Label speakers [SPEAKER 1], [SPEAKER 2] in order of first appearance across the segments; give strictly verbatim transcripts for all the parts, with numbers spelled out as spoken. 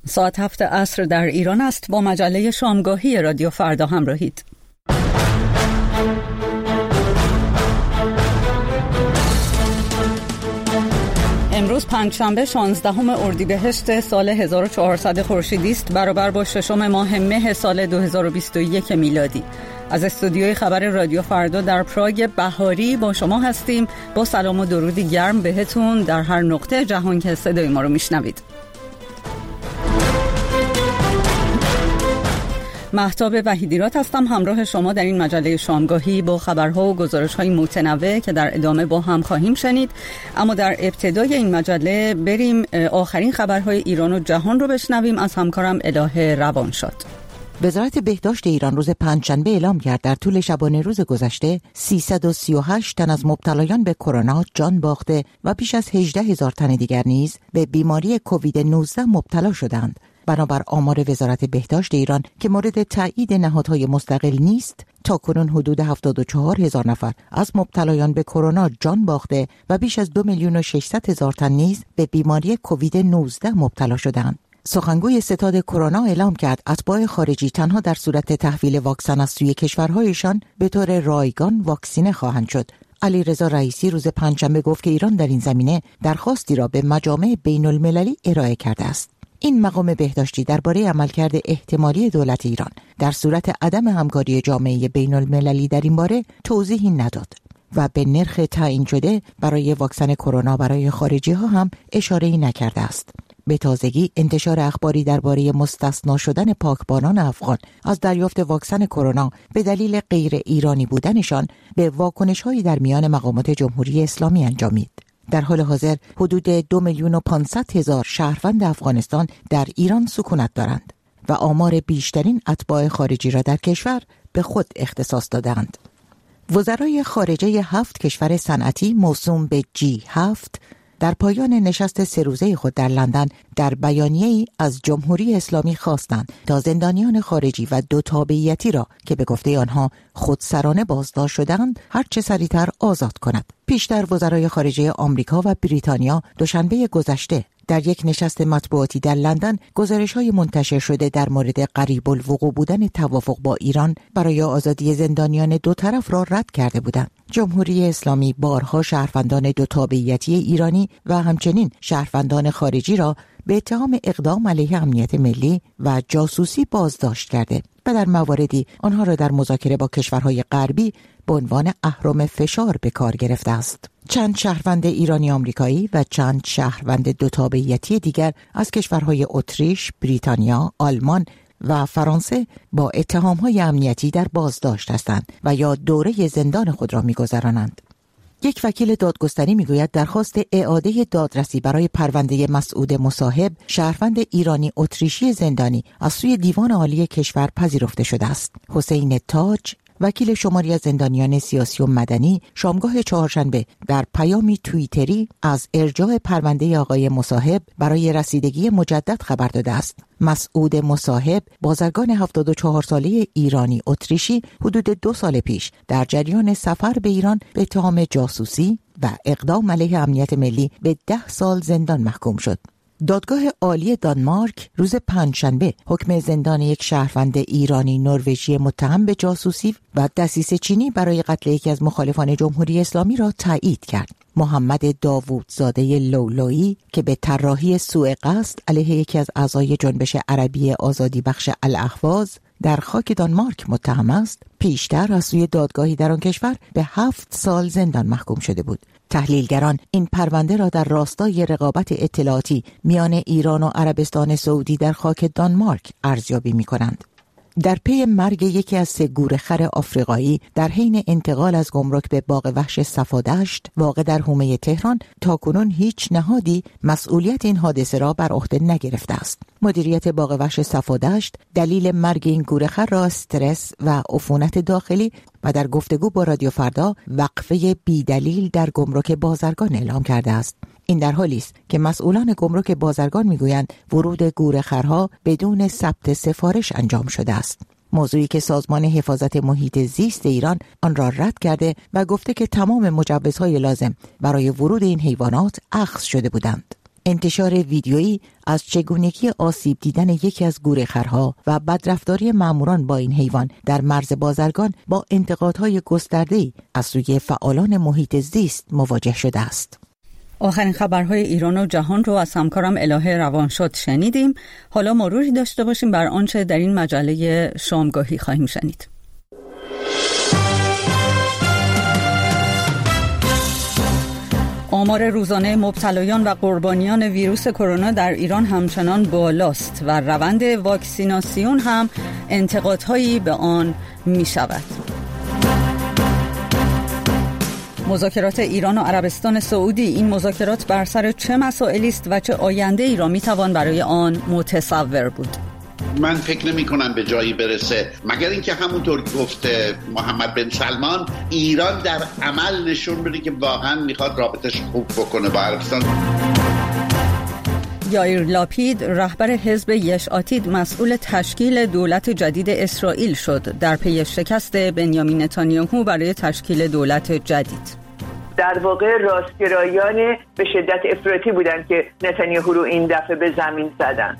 [SPEAKER 1] ساعت هفت عصر در ایران است. با مجله شامگاهی رادیو فردا همراهید. امروز پنجشنبه شانزدهم اردیبهشت سال هزار و چهارصد خورشیدی است، برابر با ششم ماه مه سال دو هزار و بیست و یک میلادی. از استودیوی خبر رادیو فردا در پراگ بهاری با شما هستیم. با سلام و درودی گرم بهتون در هر نقطه جهان که صدای ما رو میشنوید. مهتاب وحیدیرات هستم، همراه شما در این مجله شامگاهی با خبرها و گزارش‌های متنوع که در ادامه با هم خواهیم شنید. اما در ابتدای این مجله بریم آخرین خبرهای ایران و جهان رو بشنویم از همکارم الهه روانشاد.
[SPEAKER 2] وزارت بهداشت ایران روز پنجشنبه اعلام کرد در طول شبانه روز گذشته سیصد و سی و هشت تن از مبتلایان به کرونا جان باخته و بیش از هجده هزار تن دیگر نیز به بیماری کووید نوزده مبتلا شدند. بنابر آمار وزارت بهداشت ایران که مورد تایید نهادهای مستقل نیست، تاکنون حدود هفتاد و چهار هزار نفر از مبتلایان به کرونا جان باخته و بیش از دو میلیون و ششصد هزار تن نیز به بیماری کووید نوزده مبتلا شدند. سخنگوی ستاد کرونا اعلام کرد اتباع خارجی تنها در صورت تحویل واکسن از سوی کشورهایشان به طور رایگان واکسینه خواهند شد. علیرضا رئیسی روز پنجشنبه گفت که ایران در این زمینه درخواستی را به مجامع بین المللی ارائه کرده است. این مقام بهداشتی درباره عملکرد احتمالی دولت ایران در صورت عدم همکاری جامعه بین المللی در این باره توضیحی نداد و به نرخ تعیین شده برای واکسن کرونا برای خارجی ها هم اشاره‌ای نکرده است. به تازگی انتشار اخباری درباره مستثنا شدن پاکبانان افغان از دریافت واکسن کرونا به دلیل غیر ایرانی بودنشان به واکنش‌هایی در میان مقامات جمهوری اسلامی انجامید. در حال حاضر حدود دو میلیون و پانصد هزار شهروند افغانستان در ایران سکونت دارند و آمار بیشترین اتباع خارجی را در کشور به خود اختصاص دادند. وزرای خارجه هفت کشور صنعتی موسوم به جی هفت در پایان نشست سه روزه خود در لندن در بیانیه‌ای از جمهوری اسلامی خواستند تا زندانیان خارجی و دو تابعیتی را که به گفته آنها خودسرانه بازداشت شدند هر چه سریعتر آزاد کند. پیشتر وزرای خارجه آمریکا و بریتانیا دوشنبه گذشته در یک نشست مطبوعاتی در لندن گزارش‌های منتشر شده در مورد قریب الوقوع بودن توافق با ایران برای آزادی زندانیان دو طرف را رد کرده بودند. جمهوری اسلامی بارها شهروندان دو تابعیتی ایرانی و همچنین شهروندان خارجی را به اتهام اقدام علیه امنیت ملی و جاسوسی بازداشت کرده و در مواردی آنها را در مذاکره با کشورهای غربی به عنوان اهرم فشار به کار گرفته است. چند شهروند ایرانی آمریکایی و چند شهروند دو تابعیتی دیگر از کشورهای اتریش، بریتانیا، آلمان و فرانسه با اتهام‌های امنیتی در بازداشت هستند و یا دوره زندان خود را می‌گذرانند. یک وکیل دادگستری میگوید درخواست اعاده دادرسی برای پرونده مسعود مصاحب، شهروند ایرانی اتریشی زندانی، از سوی دیوان عالی کشور پذیرفته شده است. حسین تاج، وکیل شماری از زندانیان سیاسی و مدنی، شامگاه چهارشنبه در پیامی توییتری از ارجاع پرونده آقای مصاحب برای رسیدگی مجدد خبر داده است. مسعود مصاحب، بازرگان هفتاد و چهار ساله ایرانی اتریشی، حدود دو سال پیش در جریان سفر به ایران به اتهام جاسوسی و اقدام علیه امنیت ملی به ده سال زندان محکوم شد. دادگاه عالی دانمارک روز پنجشنبه حکم زندان یک شهروند ایرانی نروژی متهم به جاسوسی و دسیسه چینی برای قتل یکی از مخالفان جمهوری اسلامی را تایید کرد. محمد داوودزاده لولویی که به طراحی سوء قصد علیه یکی از اعضای جنبش عربی آزادی بخش الاهواز در خاک دانمارک متهم است، پیشتر از سوی دادگاهی در آن کشور به هفت سال زندان محکوم شده بود. تحلیلگران این پرونده را در راستای رقابت اطلاعاتی میان ایران و عربستان سعودی در خاک دانمارک ارزیابی می‌کنند. در پی مرگ یکی از سه گورخر آفریقایی در حین انتقال از گمرک به باغ وحش صفادشت واقع در حومه تهران، تاکنون هیچ نهادی مسئولیت این حادثه را بر عهده نگرفته است. مدیریت باغ وحش صفادشت دلیل مرگ این گورخر را استرس و عفونت داخلی و در گفتگو با رادیو فردا وقفه بی‌دلیل در گمرک بازرگان اعلام کرده است. این در حالی است که مسئولان گمرک بازرگان میگویند ورود گورخرها بدون ثبت سفارش انجام شده است. موضوعی که سازمان حفاظت محیط زیست ایران آن را رد کرده و گفته که تمام مجوزهای لازم برای ورود این حیوانات اخذ شده بودند. انتشار ویدیویی از چگونگی آسیب دیدن یکی از گورخرها و بدرفتاری ماموران با این حیوان در مرز بازرگان با انتقادهای گسترده‌ای از سوی فعالان محیط زیست مواجه شده است.
[SPEAKER 1] آخرین خبرهای ایران و جهان رو از همکارم الهه روانشاد شنیدیم. حالا مروری داشته باشیم بر آنچه در این مجله شامگاهی خواهیم شنید. آمار روزانه مبتلایان و قربانیان ویروس کرونا در ایران همچنان بالاست و روند واکسیناسیون هم انتقادهایی به آن می شود. مذاکرات ایران و عربستان سعودی، این مذاکرات بر سر چه مسائلی است و چه آینده ای را می توان برای آن متصور بود؟
[SPEAKER 3] من فکر نمی کنم به جایی برسه، مگر اینکه همونطور گفته محمد بن سلمان ایران در عمل نشون بده که واقعا میخواد رابطش خوب بکنه با عربستان.
[SPEAKER 1] یائیر لاپید رهبر حزب یش آتید مسئول تشکیل دولت جدید اسرائیل شد در پی شکست بنیامین نتانیاهو برای تشکیل دولت جدید.
[SPEAKER 4] در واقع راستگرایان به شدت افراطی بودند که نتانیاهو رو این دفعه به زمین زدن.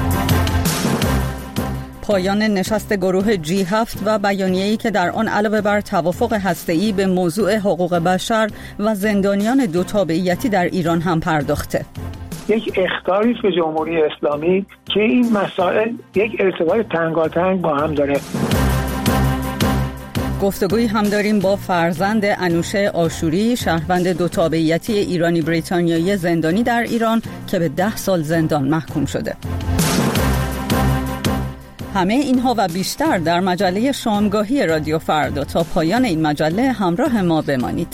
[SPEAKER 1] پایان نشست گروه جی هفت و بیانیه‌ای که در آن علاوه بر توافق هسته‌ای به موضوع حقوق بشر و زندانیان دو تابعیتی در ایران هم پرداخته.
[SPEAKER 5] یک اخطاری به جمهوری اسلامی که این مسائل یک ارتباط تنگاتنگ با هم داره.
[SPEAKER 1] گفتگویی هم داریم با فرزند انوشه آشوری، شهروند دو تابعیتی ایرانی بریتانیایی زندانی در ایران که به ده سال زندان محکوم شده. همه اینها و بیشتر در مجله شامگاهی رادیو فردا. تا پایان این مجله همراه ما بمانید.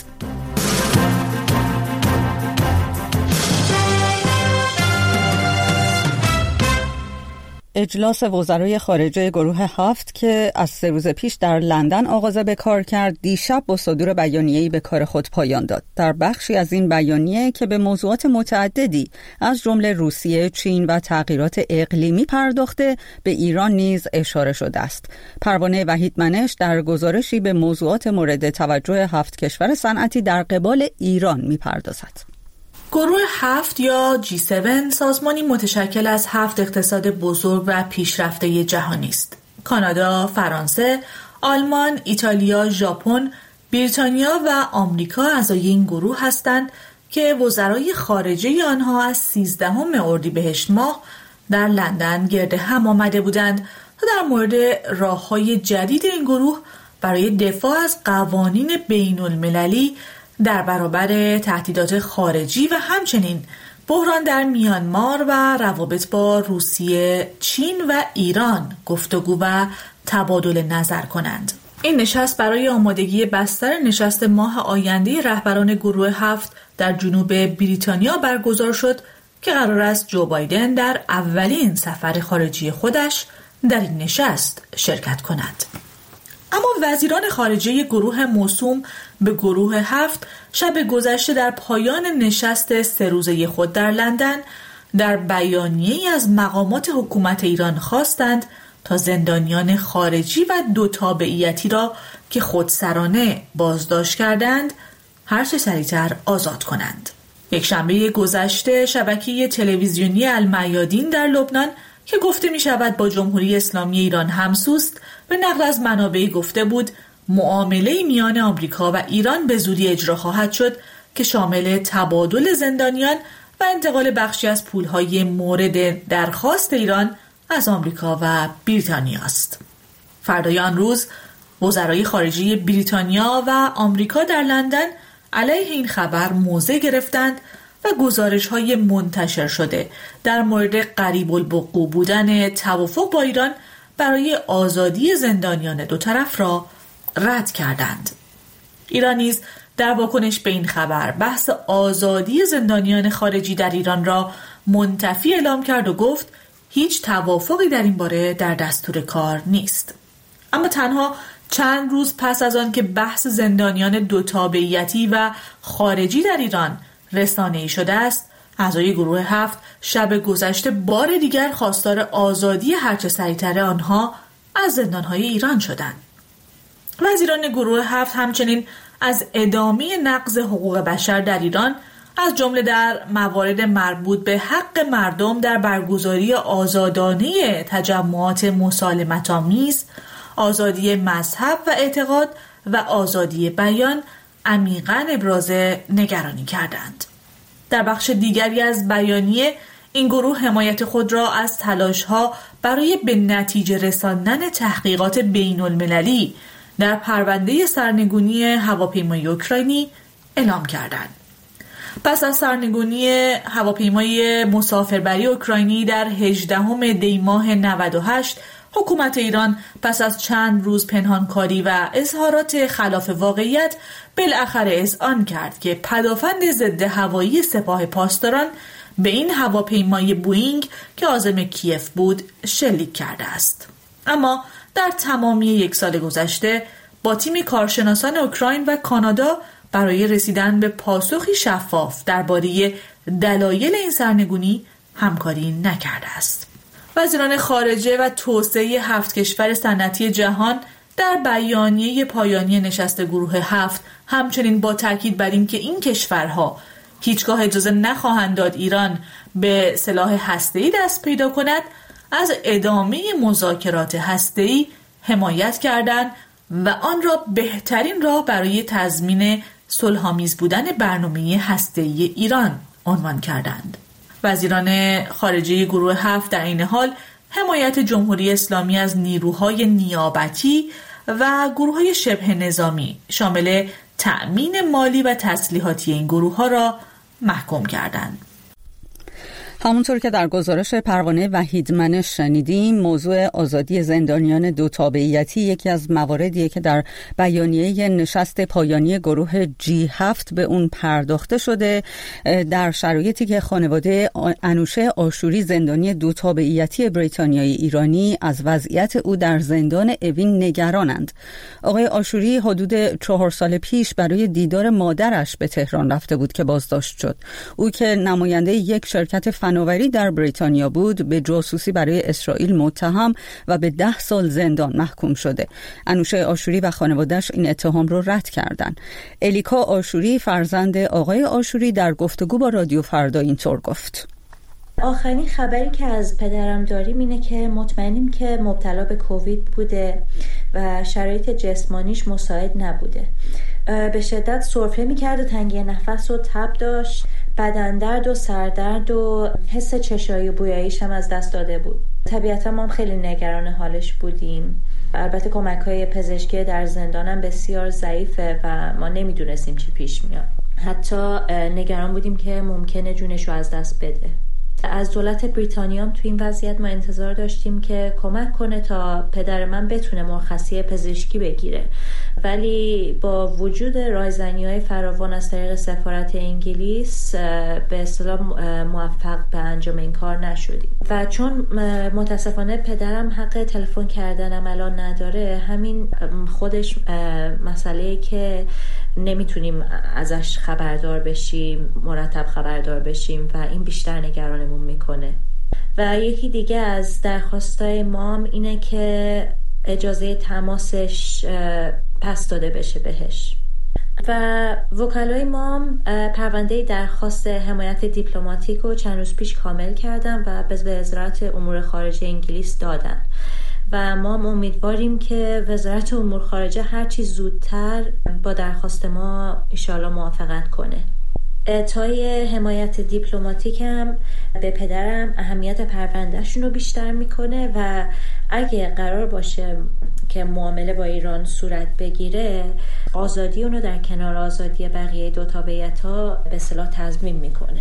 [SPEAKER 1] اجلاس وزرای خارجه گروه هفت که از سه روز پیش در لندن آغاز به کار کرد، دیشب با صدور بیانیه‌ای به کار خود پایان داد. در بخشی از این بیانیه که به موضوعات متعددی از جمله روسیه، چین و تغییرات اقلیمی پرداخته، به ایران نیز اشاره شده است. پروانه وحیدمنش در گزارشی به موضوعات مورد توجه هفت کشور صنعتی در قبال ایران می‌پردازد.
[SPEAKER 6] گروه هفت یا جی هفت سازمانی متشکل از هفت اقتصاد بزرگ و پیشرفته جهانی است. کانادا، فرانسه، آلمان، ایتالیا، ژاپن، بریتانیا و آمریکا اعضای این گروه هستند که وزرای خارجه آنها از سیزدهم اردیبهشت ماه در لندن گرد هم آمده بودند تا در مورد راه‌های جدید این گروه برای دفاع از قوانین بین المللی در برابر تهدیدات خارجی و همچنین بحران در میانمار و روابط با روسیه، چین و ایران گفتگو و تبادل نظر کنند. این نشست برای آمادگی بستر نشست ماه آینده رهبران گروه هفت در جنوب بریتانیا برگزار شد که قرار است جو بایدن در اولین سفر خارجی خودش در این نشست شرکت کند. اما وزیران خارجه گروه موسوم به گروه هفت شب گذشته در پایان نشست سه روزه خود در لندن در بیانیه‌ای از مقامات حکومت ایران خواستند تا زندانیان خارجی و دو تابعیتی را که خودسرانه بازداشت کردند هر چه سریعتر آزاد کنند. یک شنبه گذشته شبکه تلویزیونی المیادین در لبنان که گفته می شود با جمهوری اسلامی ایران همسوست، به نقل از منابعی گفته بود معامله میان آمریکا و ایران به زودی اجرا خواهد شد که شامل تبادل زندانیان و انتقال بخشی از پولهای مورد درخواست ایران از آمریکا و بریتانیا است. فردای آن روز وزرای خارجه بریتانیا و آمریکا در لندن علیه این خبر موضع گرفتند و گزارش‌های منتشر شده در مورد قریب الوقوع بودن توافق با ایران برای آزادی زندانیان دو طرف را رد کردند. ایران نیز در واکنش به این خبر بحث آزادی زندانیان خارجی در ایران را منتفی اعلام کرد و گفت هیچ توافقی در این باره در دستور کار نیست. اما تنها چند روز پس از آن که بحث زندانیان دو تابعیتی و خارجی در ایران رسانه‌ای شده است، اعضای گروه هفت شب گذشته بار دیگر خواستار آزادی هرچه سریعتر آنها از زندانهای ایران شدند. وزیران گروه هفت همچنین از ادامه نقض حقوق بشر در ایران از جمله در موارد مربوط به حق مردم در برگزاری آزادانه تجمعات مسالمت‌آمیز، آزادی مذهب و اعتقاد و آزادی بیان عمیقاً ابراز نگرانی کردند. در بخش دیگری از بیانیه این گروه حمایت خود را از تلاش‌ها برای به نتیجه رساندن تحقیقات بین‌المللی در پرونده سرنگونی هواپیمای اوکراینی اعلام کردند. پس از سرنگونی هواپیمای مسافربری اوکراینی در هجدهم دی ماه نود و هشت، حکومت ایران پس از چند روز پنهانکاری و اظهارات خلاف واقعیت بالاخره اذعان کرد که پدافند ضد هوایی سپاه پاسداران به این هواپیمای بوئینگ که عازم کیف بود شلیک کرده است. اما در تمامی یک سال گذشته با تیم کارشناسان اوکراین و کانادا برای رسیدن به پاسخی شفاف درباره دلایل این سرنگونی همکاری نکرده است. وزیران خارجه و توسعه هفت کشور صنعتی جهان در بیانیه پایانی نشست گروه هفت همچنین با تاکید بر این که این کشورها هیچگاه اجازه نخواهند داد ایران به سلاح هسته‌ای دست پیدا کند، از ادامه مذاکرات هسته‌ای حمایت کردند و آن را بهترین راه برای تضمین صلح‌آمیز بودن برنامه هسته‌ای ایران عنوان کردند. وزیران خارجه گروه هفت در این حال حمایت جمهوری اسلامی از نیروهای نیابتی و گروه‌های شبه نظامی شامل تأمین مالی و تسلیحاتی این گروه‌ها را محکوم کردند.
[SPEAKER 1] همونطور که در گزارش پروانه وحیدمنش شنیدیم، موضوع آزادی زندانیان دو تابعیتی یکی از مواردیه که در بیانیه نشست پایانی گروه جی هفت به اون پرداخته شده، در شرایطی که خانواده انوشه آشوری زندانی دو تابعیتی بریتانیایی ایرانی از وضعیت او در زندان اوین نگرانند. آقای آشوری حدود چهار سال پیش برای دیدار مادرش به تهران رفته بود که بازداشت شد. او که نماینده یک شرکت فناوری در بریتانیا بود، به جاسوسی برای اسرائیل متهم و به ده سال زندان محکوم شده. انوشه آشوری و خانواده‌اش این اتهام رو رد کردند. الیکا آشوری فرزند آقای آشوری در گفتگو با رادیو فردا اینطور گفت:
[SPEAKER 7] آخرین خبری که از پدرم داریم اینه که مطمئنیم که مبتلا به کووید بوده و شرایط جسمانیش مساعد نبوده. به شدت سرفه می‌کرد و تنگی نفس و تب داشت. بدن درد و سردرد و حس چشایی و بویاییش هم از دست داده بود. طبیعتا ما هم خیلی نگران حالش بودیم. البته کمک‌های پزشکی در زندانم بسیار ضعیفه و ما نمیدونستیم چی پیش میاد. حتی نگران بودیم که ممکنه جونش رو از دست بده. از دولت بریتانیا هم تو این وضعیت ما انتظار داشتیم که کمک کنه تا پدر من بتونه مرخصی پزشکی بگیره، ولی با وجود رایزنی‌های فراوان از طریق سفارت انگلیس به اصطلاح موفق به انجام این کار نشدیم و چون متاسفانه پدرم حق تلفن کردنم الان نداره، همین خودش مسئله‌ای که نمیتونیم ازش خبردار بشیم، مرتب خبردار بشیم و این بیشتر نگرانمون میکنه. و یکی دیگه از درخواستای مام اینه که اجازه تماسش پس داده بشه بهش. و وکلای مام پرونده درخواست حمایت دیپلماتیک رو چند روز پیش کامل کردن و به وزارت امور خارجه انگلیس دادن و ما امیدواریم که وزارت امور خارجه هرچی زودتر با درخواست ما انشاءالله موافقت کنه. اعطای حمایت دیپلماتیک هم به پدرم اهمیت پروندهشون رو بیشتر میکنه و اگه قرار باشه که معامله با ایران صورت بگیره، آزادی اونو در کنار آزادی بقیه دو تابعیت‌ها به اصطلاح تضمین میکنه.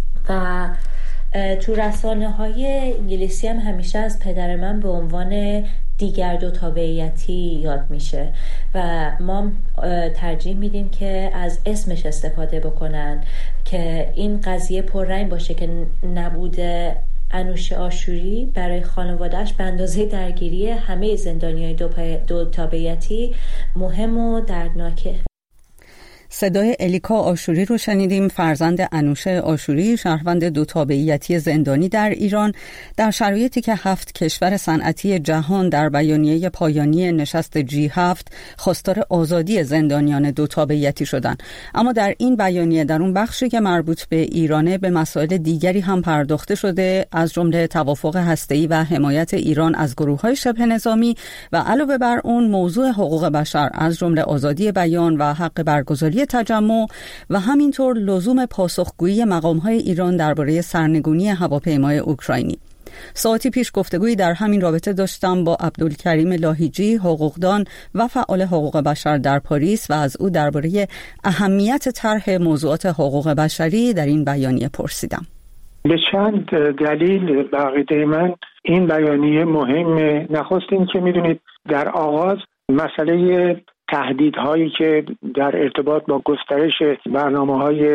[SPEAKER 7] و تو رسانه‌های انگلیسی هم همیشه از پدر من به عنوان دیگر دو تابعیتی یاد میشه و ما ترجیح میدیم که از اسمش استفاده بکنن که این قضیه پررنگ باشه که نبود انوشه آشوری برای خانواده‌اش به اندازه درگیری همه زندانیای دو, دو تابعیتی مهم و دردناکه.
[SPEAKER 1] صدای الیکا آشوری رو شنیدیم، فرزند انوشه آشوری، شهروند دو تابعیتی زندانی در ایران، در شرایطی که هفت کشور صنعتی جهان در بیانیه پایانی نشست جی هفت خواستار آزادی زندانیان دو تابعیتی شدند. اما در این بیانیه، در اون بخشی که مربوط به ایرانه، به مسائل دیگری هم پرداخته شده، از جمله توافق هسته‌ای و حمایت ایران از گروه‌های شبه نظامی و علاوه بر اون موضوع حقوق بشر، از جمله آزادی بیان و حق برگزاری تجمع و همینطور لزوم پاسخگویی مقام‌های ایران درباره سرنگونی هواپیمای اوکراینی. ساعتی پیش گفتگویی در همین رابطه داشتم با عبدالکریم لاهیجی، حقوقدان و فعال حقوق بشر در پاریس و از او درباره اهمیت طرح موضوعات حقوق بشری در این بیانیه پرسیدم.
[SPEAKER 5] به چند دلیل به عقیده من این بیانیه مهمه. نخست این که میدونید در آغاز مسئله تهدیدهایی که در ارتباط با گسترش برنامه‌های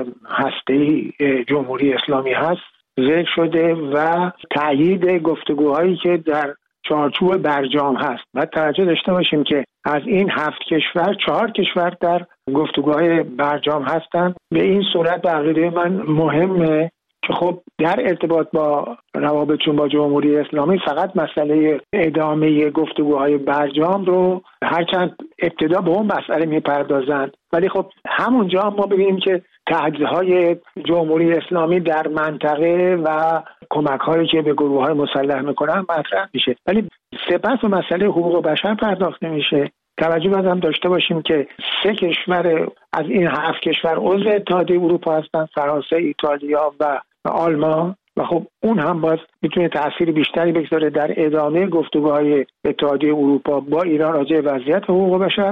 [SPEAKER 5] هسته‌ای جمهوری اسلامی هست ذکر شده و تأیید گفتگوهایی که در چارچوب برجام هست. بعد توجه داشته باشیم که از این هفت کشور چهار کشور در گفتگوهای برجام هستند. به این صورت به عقیده من مهمه که خب در ارتباط با روابطشون با جمهوری اسلامی فقط مسئله ادامه گفتگوهای برجام رو هرچند ابتدا به اون مسئله میپردازند، ولی خب همونجا ما ببینیم که تهدیدهای جمهوری اسلامی در منطقه و کمک‌هایی که به گروه‌های مسلح میکنن مطرح میشه، ولی سپس به مسئله حقوق بشر پرداخت نمیشه. توجه باید هم داشته باشیم که سه کشور از این هفت کشور عضو اتحادیه اروپا هستند: فرانسه، ایتالیا و آلمان، و خب اون هم باز میتونه تأثیر بیشتری بگذاره در ادامه گفتگوهای اتحادیه اروپا با ایران راجع به وضعیت حقوق بشر.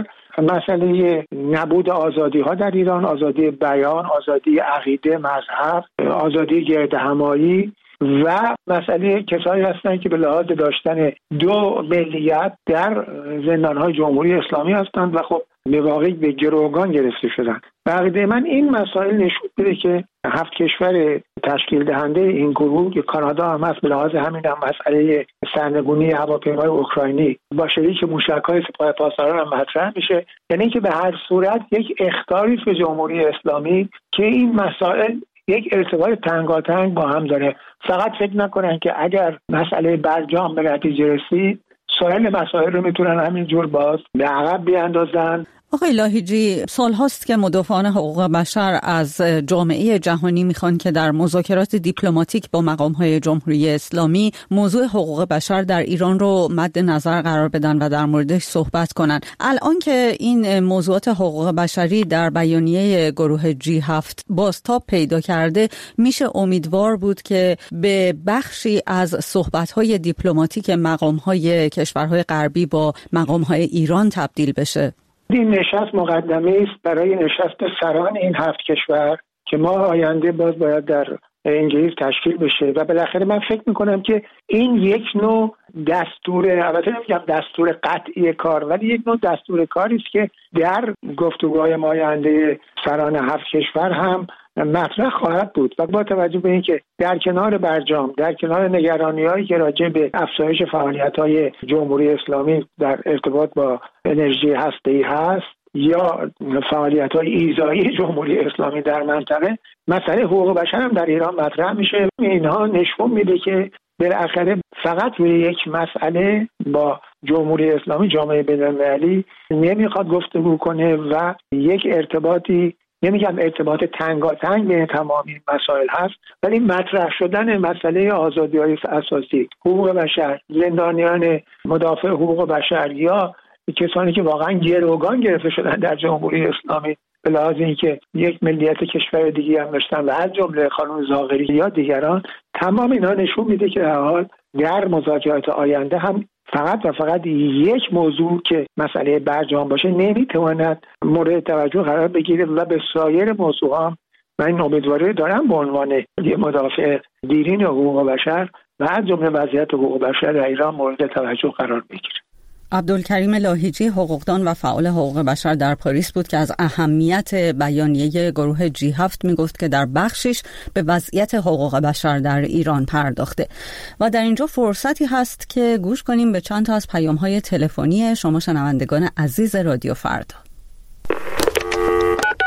[SPEAKER 5] مسئله نبود آزادی ها در ایران، آزادی بیان، آزادی عقیده، مذهب، آزادی گردهمایی و مسئله کسایی هستند که به لحاظ داشتن دو ملیت در زندانهای جمهوری اسلامی هستند و خب به واقع به گروگان گرفته شدند. به عقیده من این مسائل نشون میده که هفت کشور تشکیل دهنده این گروه که کانادا هم هست، به لحاظ همین هم مسئله سرنگونی هواپیمای اوکراینی با شریک موشک‌های سپاه پاسداران هم مطرح میشه. یعنی که به هر صورت یک اخطاری به جمهوری اسلامی که این مسائل یک ارتباط تنگاتنگ با هم داره. فقط فکر نکنن که اگر مسئله برجام به نتیجه رسید سایر مسائل رو میتونن همینجور باز به عقب بیاندازن.
[SPEAKER 1] آقای لاهیجی، سال هاست که مدافعان حقوق بشر از جامعه جهانی میخوان که در مذاکرات دیپلماتیک با مقام‌های جمهوری اسلامی موضوع حقوق بشر در ایران رو مد نظر قرار بدن و در موردش صحبت کنن. الان که این موضوعات حقوق بشری در بیانیه گروه جی هفت بازتاب پیدا کرده، میشه امیدوار بود که به بخشی از صحبت‌های دیپلماتیک مقام‌های کشورهای غربی با مقام‌های ایران تبدیل بشه.
[SPEAKER 5] این نشست مقدمه است برای نشست سران این هفت کشور که ما آینده باز باید در انگلیس تشکیل بشه و بالاخره من فکر میکنم که این یک نوع دستور، البته نمیگم دستور قطعی کار، ولی یک نوع دستور کاری است که در گفتگوهای ما آینده سران هفت کشور هم مطرح خواهد بود و با توجه به اینکه در کنار برجام، در کنار نگرانی‌هایی که راجع به افزایش فعالیت‌های جمهوری اسلامی در ارتباط با انرژی هسته‌ای هست یا فعالیت‌های ایذایی جمهوری اسلامی در منطقه، مسئله حقوق بشر هم در ایران مطرح میشه. اینها نشون میده که بالاخره فقط روی یک مسئله با جمهوری اسلامی جامعه بین‌المللی نمیخواد گفتگو کنه و یک ارتباطی، نمیگم ارتباط تنگاتنگ بین تمام این مسائل هست، ولی مطرح شدن مسئله آزادی‌های اساسی، حقوق بشر، زندانیان مدافع حقوق بشر یا کسانی که واقعا گروگان گرفته شدن در جمهوری اسلامی به لحاظ اینکه یک ملیت کشور دیگه هم داشتن و از جمله خانم زاغری یا دیگران، تمام اینا نشون میده که در حال در مذاکرات آینده هم فقط و فقط یک موضوع که مسئله برجام باشه نمیتواند مورد توجه قرار بگیره و به سایر موضوع هم من این امیدواری دارم به عنوان یه مدافع دیرین حقوق بشر و از جمله وضعیت حقوق بشر در ایران مورد توجه قرار بگیره.
[SPEAKER 1] عبدالکریم لاهیجی، حقوقدان و فعال حقوق بشر در پاریس بود که از اهمیت بیانیه گروه جی هفت میگفت که در بخشش به وضعیت حقوق بشر در ایران پرداخته. و در اینجا فرصتی هست که گوش کنیم به چند تا از پیام‌های تلفنی شما شنوندگان عزیز رادیو فردا.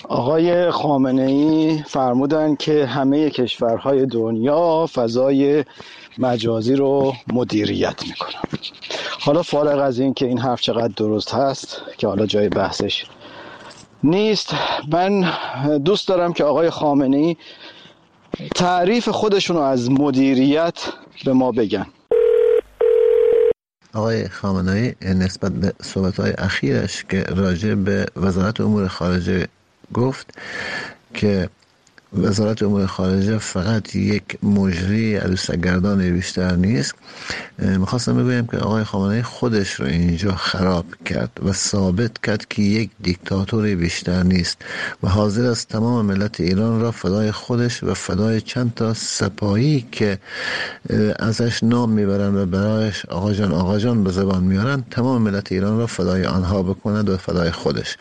[SPEAKER 8] آقای خامنه‌ای فرمودن که همه کشورهای دنیا فضای مجازی رو مدیریت میکنن. حالا فارغ از این که این حرف چقدر درست هست که حالا جای بحثش نیست، من دوست دارم که آقای خامنه‌ای تعریف خودشون رو از مدیریت به ما بگن.
[SPEAKER 9] آقای خامنه‌ای نسبت به صحبت‌های اخیرش که راجع به وزارت امور خارجه گفت که وزارت امور خارجه فقط یک مجری عروسک‌گردان بیشتر نیست، میخواستم بگویم که آقای خامنه‌ای خودش رو اینجا خراب کرد و ثابت کرد که یک دیکتاتوری بیشتر نیست و حاضر است تمام ملت ایران را فدای خودش و فدای چند تا سپاهی که ازش نام میبرن و برایش آقا جان آقا جان به زبان میارن، تمام ملت ایران را فدای آنها بکند و فدای خودش.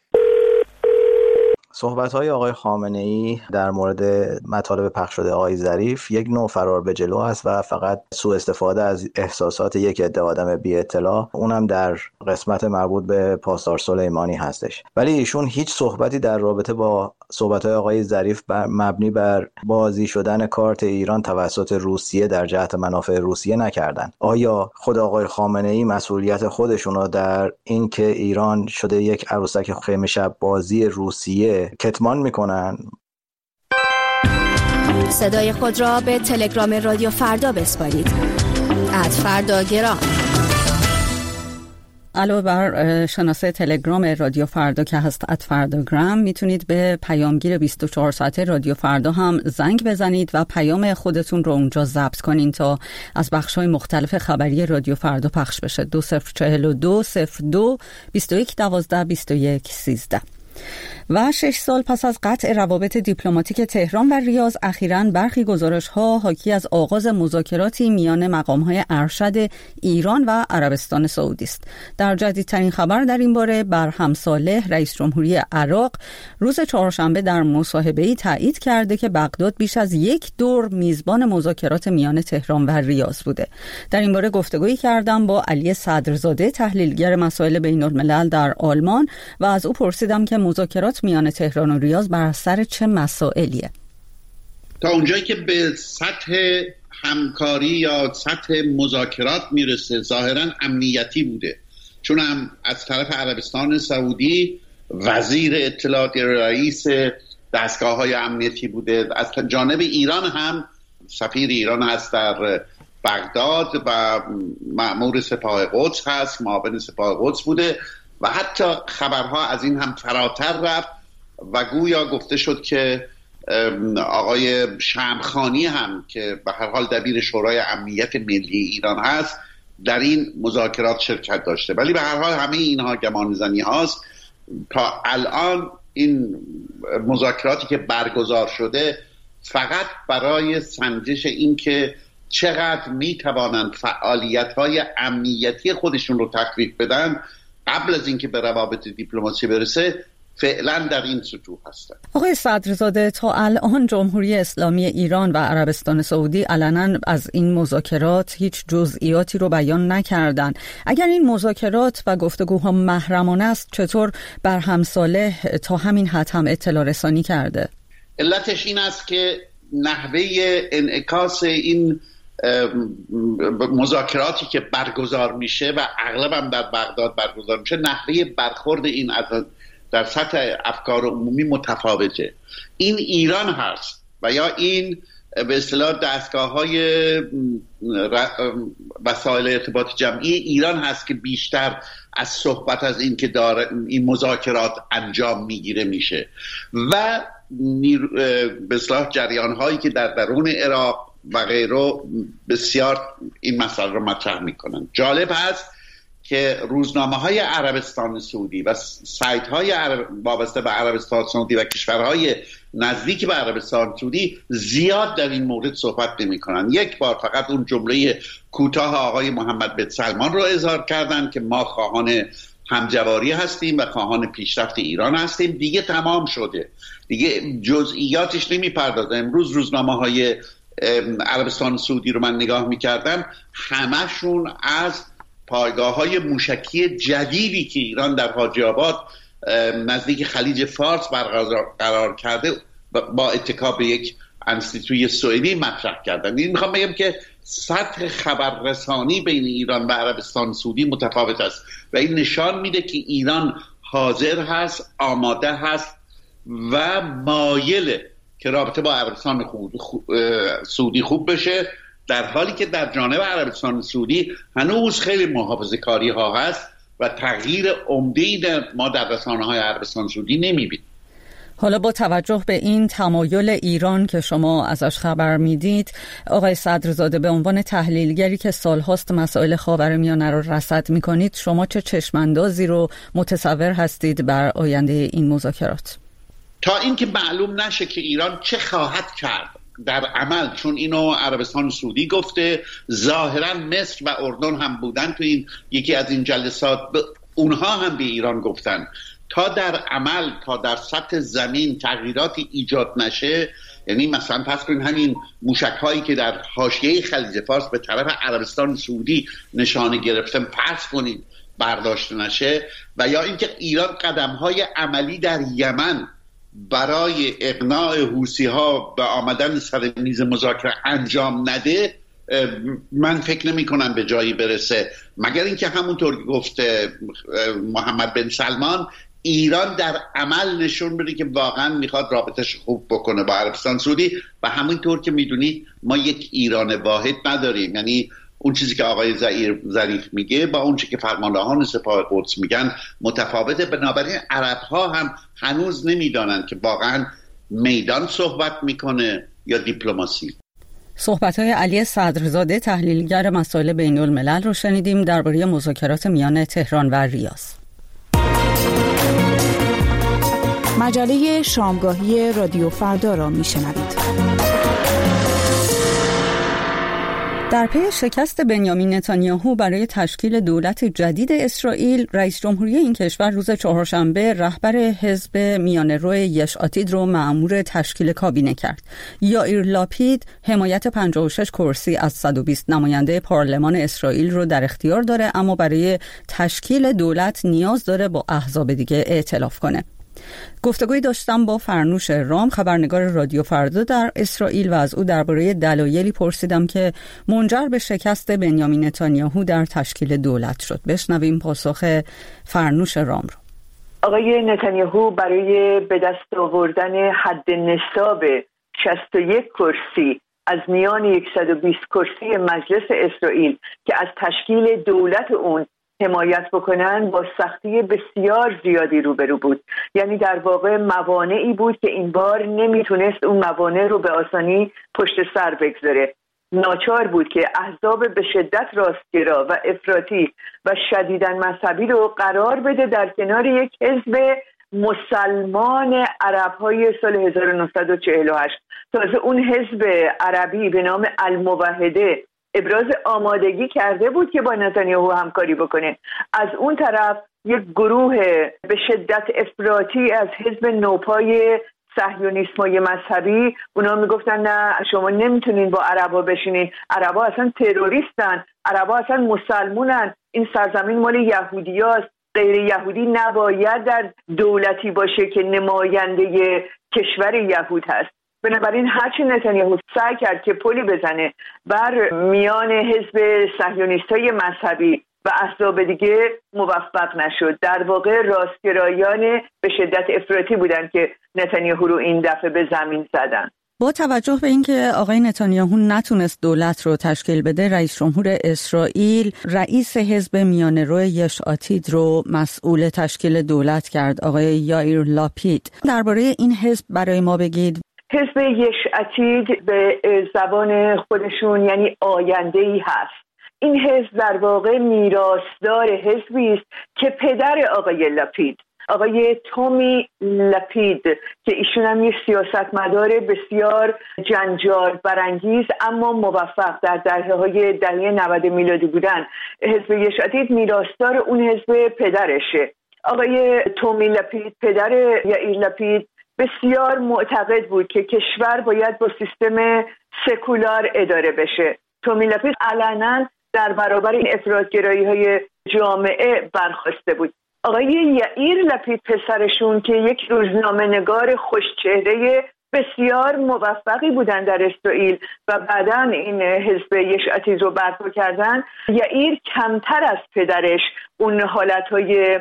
[SPEAKER 10] صحبت‌های آقای خامنه‌ای در مورد مطالب پخش شده آقای ظریف یک نوع فرار به جلو است و فقط سوء استفاده از احساسات یک عده آدم بی اطلاع، اونم در قسمت مربوط به پاسدار سلیمانی هستش. ولی ایشون هیچ صحبتی در رابطه با صحبت‌های آقای ظریف بر مبنی بر بازی شدن کارت ایران توسط روسیه در جهت منافع روسیه نکردن. آیا خود آقای خامنه‌ای مسئولیت خودشون رو در این که ایران شده یک عروسک خیمه شب بازی روسیه کتمان میکنن؟
[SPEAKER 11] صدای خود را به تلگرام رادیو فردا بسپارید. ات فردا گرام.
[SPEAKER 1] علاوه بر شناسه تلگرام رادیو فردا که هست ات فرداگرام، میتونید به پیامگیر بیست و چهار ساعته رادیو فردا هم زنگ بزنید و پیام خودتون رو اونجا ضبط کنین تا از بخش‌های مختلف خبری رادیو فردا پخش بشه. دو صفر چهل و دو صفر دو بیست و یک دوازده بیست و یک سیزده. و شش سال پس از قطع روابط دیپلماتیک تهران و ریاض، اخیراً برخی گزارش‌ها حاکی از آغاز مذاکراتی میان مقام‌های ارشد ایران و عربستان سعودی است. در جدیدترین خبر در این باره، برهم صالح رئیس جمهوری عراق روز چهارشنبه در مصاحبه‌ای تایید کرده که بغداد بیش از یک دور میزبان مذاکرات میان تهران و ریاض بوده. در این باره گفتگویی کردم با علی صدرزاده، تحلیلگر مسائل بین‌الملل در آلمان، و از او پرسیدم که مذاکرات میان تهران و ریاض بر سر چه مسائلیه؟
[SPEAKER 3] تا اونجایی که به سطح همکاری یا سطح مذاکرات میرسه ظاهراً امنیتی بوده، چون هم از طرف عربستان سعودی وزیر اطلاعات رئیس دستگاه‌های امنیتی بوده، از جانب ایران هم سفیر ایران هست در بغداد و مأمور سپاه قدس هست، معاون سپاه قدس بوده و حتی خبرها از این هم فراتر رفت و گویا گفته شد که آقای شمخانی هم که به هر حال دبیر شورای امنیت ملی ایران هست در این مذاکرات شرکت داشته. ولی به هر حال همه اینها گمانه‌زنی هاست. تا الان این مذاکراتی که برگزار شده فقط برای سنجش این که چقدر میتوانند فعالیت‌های امنیتی خودشون رو تخفیف بدن قبل از اینکه به روابط دیپلماسی برسه فعلا در این سطوح هستند.
[SPEAKER 1] آقای صدرزاده، تا الان جمهوری اسلامی ایران و عربستان سعودی علنا از این مذاکرات هیچ جزئیاتی رو بیان نکردن. اگر این مذاکرات و گفتگوها محرمانه است، چطور برهم صالح تا همین حد هم اطلاع رسانی کرده؟
[SPEAKER 3] علتش این است که نحوه انعکاس این مذاکراتی که برگزار میشه و اغلبم در بغداد برگزار میشه، نحوه برخورد این در سطح افکار عمومی متفاوته. این ایران هست و یا این به اصطلاح دستگاه‌های وسایل ارتباط جمعی ایران هست که بیشتر از صحبت از این که داره این مذاکرات انجام میگیره میشه و به اصطلاح جریان‌هایی که در درون عراق و غیره بسیار این مسئله رو مطرح میکنن. جالب هست که روزنامه‌های عربستان سعودی و سایت‌های عرب... وابسته به عربستان سعودی و کشورهای نزدیک به عربستان سعودی زیاد در این مورد صحبت نمی‌کنن. یک بار فقط اون جمله کوتاه آقای محمد بن سلمان رو اظهار کردن که ما خواهان همجواری هستیم و خواهان پیشرفت ایران هستیم. دیگه تمام شده، دیگه جزئیاتش نمی‌پردازه. امروز روزنامه‌های عربستان سعودی رو من نگاه می‌کردم، همشون از پایگاه‌های موشکی جدیدی که ایران در حاجی آباد نزدیک خلیج فارس برقرار قرار کرده با اتکا به یک انستیتوی سوئدی مطرح کردن. این میخوام بگم که سطح خبررسانی بین ایران و عربستان سعودی متفاوت است و این نشان میده که ایران حاضر هست، آماده هست و مایله که رابطه با عربستان سعودی خوب بشه، در حالی که در جانب عربستان سعودی هنوز خیلی محافظه‌کاری ها هست و تغییر عمده‌ای ما در رسانه‌های عربستان سعودی نمی‌بینیم.
[SPEAKER 1] حالا با توجه به این تمایل ایران که شما ازش خبر میدید، آقای صدرزاده، به عنوان تحلیلگری که سالهاست مسائل خاورمیانه رو رصد میکنید، شما چه چشماندازی رو متصور هستید بر آینده این مذاکرات؟
[SPEAKER 3] تا اینکه معلوم نشه که ایران چه خواهد کرد در عمل، چون اینو عربستان سعودی گفته، ظاهرا مصر و اردن هم بودن تو این یکی از این جلسات، اونها هم به ایران گفتن تا در عمل، تا در سطح زمین تغییراتی ایجاد نشه، یعنی مثلا پس کنید همین موشک هایی که در حاشیه خلیج فارس به طرف عربستان سعودی نشانه گرفتن پس کنید برداشته نشه، و یا اینکه ایران قدم های عملی در یمن برای اقناع حوثی ها به آمدن سر میز مذاکره انجام نده، من فکر نمی کنم به جایی برسه، مگر اینکه همونطور گفته محمد بن سلمان ایران در عمل نشون بده که واقعا میخواد رابطش خوب بکنه با عربستان سعودی. و همونطور که میدونید ما یک ایران واحد نداریم، یعنی اون چیزی که آقای ظریف میگه با اون چیزی که فرماندهان سپاه قدس میگن متفاوته. بنابراین عرب ها هم هنوز نمیدانند که واقعا میدان صحبت میکنه یا دیپلماسی.
[SPEAKER 1] صحبت‌های علی صدرزاده، تحلیلگر مسائل بین الملل رو شنیدیم درباره مذاکرات میان تهران و ریاض.
[SPEAKER 12] مجله شامگاهی رادیو فردا را میشنوید.
[SPEAKER 1] در پی شکست بنیامین نتانیاهو برای تشکیل دولت جدید اسرائیل، رئیس جمهوری این کشور روز چهارشنبه رهبر حزب میانه‌رو یش آتید رو مأمور تشکیل کابینه کرد. یائیر لاپید حمایت پنجاه و شش کرسی از صد و بیست نماینده پارلمان اسرائیل رو در اختیار داره، اما برای تشکیل دولت نیاز داره با احزاب دیگه ائتلاف کنه. گفتگویی داشتم با فرنوش رام، خبرنگار رادیو فردا در اسرائیل، و از او درباره دلایلی پرسیدم که منجر به شکست بنیامین نتانیاهو در تشکیل دولت شد. بشنویم پاسخ فرنوش رام رو.
[SPEAKER 4] آقای نتانیاهو برای به دست آوردن حد نصاب شصت و یک کرسی از میان صد و بیست کرسی مجلس اسرائیل که از تشکیل دولت اون حمایت بکنن با سختی بسیار زیادی روبرو بود. یعنی در واقع موانعی بود که این بار نمیتونست اون موانع رو به آسانی پشت سر بگذاره. ناچار بود که احزاب به شدت راستگرا و افراطی و شدیداً مذهبی رو قرار بده در کنار یک حزب مسلمان عرب‌های سال هزار و نهصد و چهل و هشت. تازه اون حزب عربی به نام الموحده ابراز آمادگی کرده بود که با نتانیاهو همکاری بکنه. از اون طرف یک گروه به شدت افراطی از حزب نوپای صهیونیسمای مذهبی، اونا میگفتن نه شما نمیتونین با عربا بشینین، عربا اصلا تروریستن، عربا اصلا مسلمونن، این سرزمین مال یهودیاست، غیر یهودی نباید در دولتی باشه که نماینده کشور یهود هست. بنابراین هرچی نتانیاهو سعی کرد که پلی بزنه بر میان حزب صهیونیستای مذهبی و احزاب دیگه موفق نشد. در واقع راستگرایان به شدت افراطی بودن که نتانیاهو رو این دفعه به زمین زدن.
[SPEAKER 1] با توجه به اینکه آقای نتانیاهو نتونست دولت رو تشکیل بده، رئیس جمهور اسرائیل رئیس حزب میانه‌رو یش آتید رو مسئول تشکیل دولت کرد، آقای یائیر لاپید. درباره این حزب برای ما بگید.
[SPEAKER 4] حزب یش آتید به زبان خودشون یعنی آینده‌ای هست. این حزب در واقع میراثدار حزبی است که پدر آقای لاپید، آقای تومی لاپید، که ایشون هم یه سیاستمدار بسیار جنجال برانگیز اما موفق در دهه‌های دهه نود میلادی بودن، حزب یش آتید میراثدار اون حزب پدرشه. آقای تومی لاپید، پدر یائیر لاپید، بسیار معتقد بود که کشور باید با سیستم سکولار اداره بشه. تومی لاپید علنا در برابر این افراط‌گرایی‌های جامعه برخاسته بود. آقای یائیر لپید پسرشون که یک روزنامه نگار خوشچهره بسیار موفقی بودن در اسرائیل و بعداً این حزب یشعتی رو برپا کردن، یائیر کمتر از پدرش اون حالتهای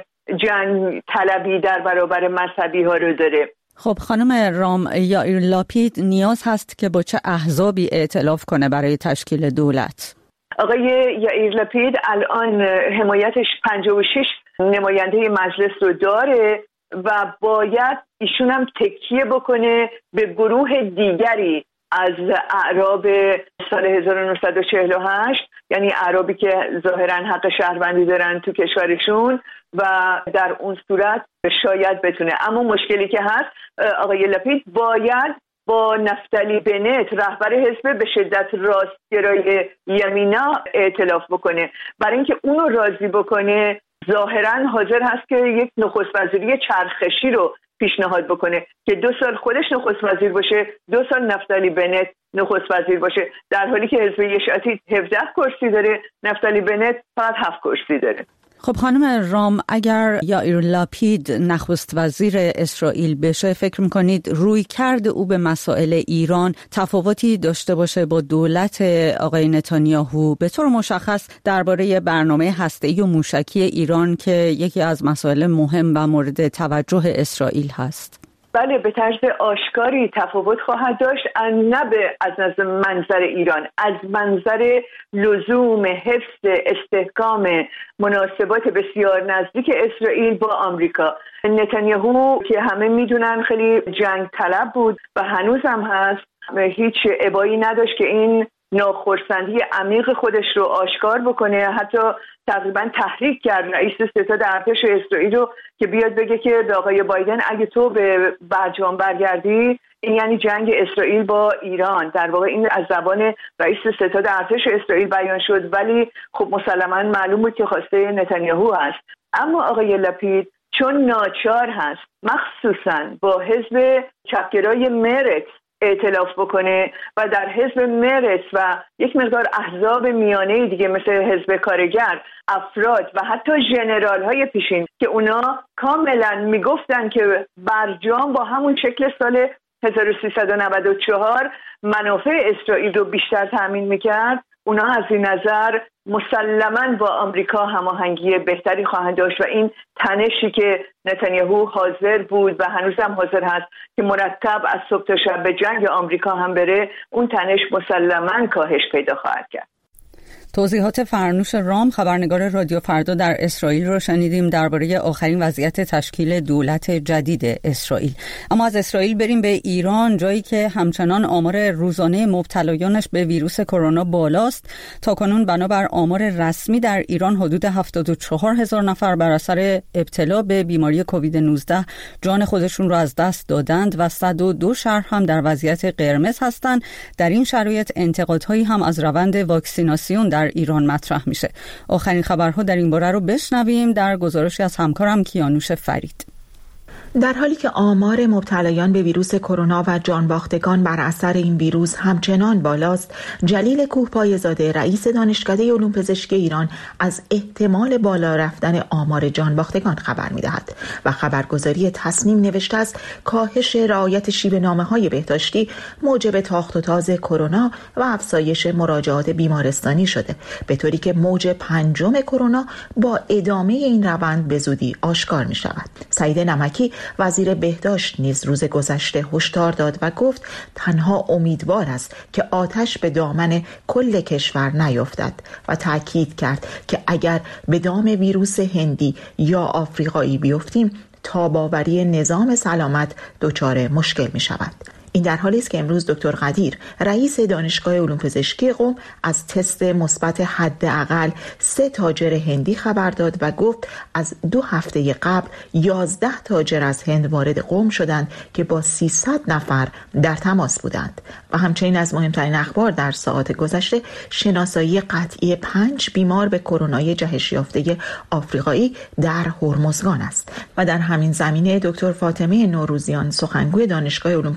[SPEAKER 4] جنگ طلبی در برابر مذهبی ها رو داره.
[SPEAKER 1] خب خانم رام، یائیر لاپید نیاز هست که با چه احزابی ائتلاف کنه برای تشکیل دولت؟
[SPEAKER 4] آقای یائیر لپید الان حمایتش پنجاه و شش نماینده مجلس رو داره و باید ایشون هم تکیه بکنه به گروه دیگری از اعراب سال هزار و نهصد و چهل و هشت، یعنی اعرابی که ظاهراً حق شهروندی دارن تو کشورشون و در اون صورت شاید بتونه. اما مشکلی که هست آقای لپید باید با نفتالی بنت رهبر حزب به شدت راستگرای یمینا ائتلاف بکنه. برای اینکه اونو راضی بکنه ظاهراً حاضر هست که یک نخست وزیری چرخشی رو پیشنهاد بکنه که دو سال خودش نخست وزیر باشه، دو سال نفتالی بنت نخست وزیر باشه، در حالی که حزب یشعتی هفده کرسی داره، نفتالی بنت فقط هفت کرسی داره.
[SPEAKER 1] خب خانم رام، اگر یائیر لاپید نخست وزیر اسرائیل بشه، فکر میکنید روی کرد او به مسائل ایران تفاوتی داشته باشه با دولت آقای نتانیاهو؟ به طور مشخص درباره برنامه هسته‌ای و موشکی ایران که یکی از مسائل مهم و مورد توجه اسرائیل هست.
[SPEAKER 4] بله، به طرز آشکاری تفاوت خواهد داشت، نه به از نظر منظر ایران، از منظر لزوم حفظ استحکام مناسبات بسیار نزدیک اسرائیل با آمریکا. نتانیاهو که همه میدونن خیلی جنگ طلب بود و هنوز هم هست، هیچ ابایی نداشت که این ناخرسندی عمیق خودش رو آشکار بکنه. حتی تقریبا تحریک کرد رئیس ستاد ارتش اسرائیل رو که بیاد بگه که به آقای بایدن اگه تو به برجام برگردی این یعنی جنگ اسرائیل با ایران. در واقع این از زبان رئیس ستاد ارتش اسرائیل بیان شد، ولی خب مسلماً معلوم بود که خواسته نتانیاهو هست. اما آقای لپید چون ناچار هست مخصوصاً با حزب چپگرای مرت ائتلاف بکنه و در حزب مرت و یک مقدار احزاب میانه دیگه مثل حزب کارگر، افراد و حتی ژنرال های پیشین که اونا کاملا میگفتن که برجام با همون شکل سال هزار و سیصد و نود و چهار منافع اسرائیل رو بیشتر تامین میکرد، اونا از این نظر مسلماً با آمریکا هماهنگی بهتری خواهند داشت و این تنشی که نتانیاهو حاضر بود و هنوز هم حاضر هست که مرتب از صبح تا شب به جنگ آمریکا هم بره، اون تنش مسلماً کاهش پیدا خواهد کرد.
[SPEAKER 1] توضیحات فرنوش رام، خبرنگار رادیو فردا در اسرائیل رو شنیدیم درباره آخرین وضعیت تشکیل دولت جدید اسرائیل. اما از اسرائیل بریم به ایران، جایی که همچنان آمار روزانه مبتلایانش به ویروس کرونا بالاست. تاکنون بنابر آمار رسمی در ایران حدود هفتاد و چهار هزار نفر بر اثر ابتلا به بیماری کووید نوزده جان خودشون رو از دست دادند و صد و دو شهر هم در وضعیت قرمز هستند. در این شرایط انتقادهایی هم از روند واکسیناسیون در ایران مطرح میشه. آخرین خبرها در این باره رو بشنویم در گزارشی از همکارم کیانوش فرید.
[SPEAKER 13] در حالی که آمار مبتلایان به ویروس کرونا و جانباختگان بر اثر این ویروس همچنان بالاست، جلیل کوهپایه‌زاده رئیس دانشکده علوم پزشکی ایران از احتمال بالا رفتن آمار جانباختگان خبر می‌دهد و خبرگزاری تصنیم نوشته است کاهش رعایت شیبه‌نامه‌های بهداشتی موجب تاخت و تاز کرونا و افزایش مراجعات بیمارستانی شده، به طوری که موج پنجم کرونا با ادامه این روند به زودی آشکار می‌شود. سعید نمکی وزیر بهداشت نیز روز گذشته هشدار داد و گفت تنها امیدوار است که آتش به دامن کل کشور نیفتد و تأکید کرد که اگر به دام ویروس هندی یا آفریقایی بیفتیم تاب‌آوری نظام سلامت دچار مشکل می شود. این در حالی است که امروز دکتر قدیر رئیس دانشگاه علوم پزشکی قم از تست مثبت حداقل سه تاجر هندی خبر داد و گفت از دو هفته قبل یازده تاجر از هند وارد قم شدند که با سیصد نفر در تماس بودند. و همچنین از مهمترین اخبار در ساعات گذشته شناسایی قطعی پنج بیمار به کرونای جهش یافته آفریقایی در هرمزگان است. و در همین زمینه دکتر فاطمه نوروزیان سخنگوی دانشگاه علوم پزشکی